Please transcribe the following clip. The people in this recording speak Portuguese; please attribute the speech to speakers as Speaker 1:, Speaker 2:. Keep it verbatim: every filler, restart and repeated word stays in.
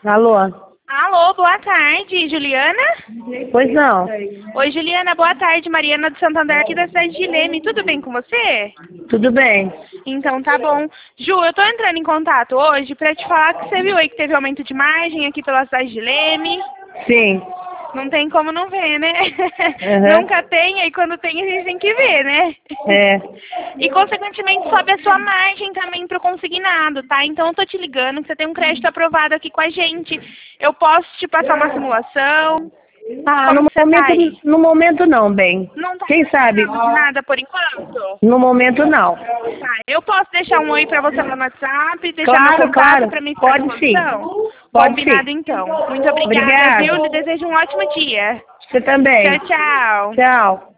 Speaker 1: Alô?
Speaker 2: Alô, boa tarde, Juliana?
Speaker 1: Pois não.
Speaker 2: Oi, Juliana, boa tarde. Mariana do Santander aqui da cidade de Leme. Tudo bem com você?
Speaker 1: Tudo bem.
Speaker 2: Então tá bom. Ju, eu tô entrando em contato hoje pra te falar que você viu aí que teve aumento de margem aqui pela cidade de Leme.
Speaker 1: Sim.
Speaker 2: Não tem como não ver, né?
Speaker 1: Uhum.
Speaker 2: Nunca tem, aí quando tem a gente tem que ver, né?
Speaker 1: É.
Speaker 2: E consequentemente sobe a sua margem também pro consignado, tá? Então eu tô te ligando que você tem um crédito aprovado aqui com a gente. Eu posso te passar uma simulação?
Speaker 1: Ah,
Speaker 2: Como
Speaker 1: no
Speaker 2: que você tá aí?
Speaker 1: momento, no momento não, bem.
Speaker 2: Não tá
Speaker 1: Quem sabe?
Speaker 2: precisando de nada por enquanto?
Speaker 1: No momento não.
Speaker 2: Tá, eu posso deixar um oi pra você lá no WhatsApp, deixar meu
Speaker 1: Claro,
Speaker 2: contato
Speaker 1: claro.
Speaker 2: pra me ficar à
Speaker 1: Pode sim.
Speaker 2: disposição?
Speaker 1: Pode
Speaker 2: Combinado
Speaker 1: sim.
Speaker 2: então. Muito obrigada,
Speaker 1: Obrigada.
Speaker 2: viu? Lhe desejo um ótimo dia.
Speaker 1: Você também.
Speaker 2: Tchau, tchau.
Speaker 1: Tchau.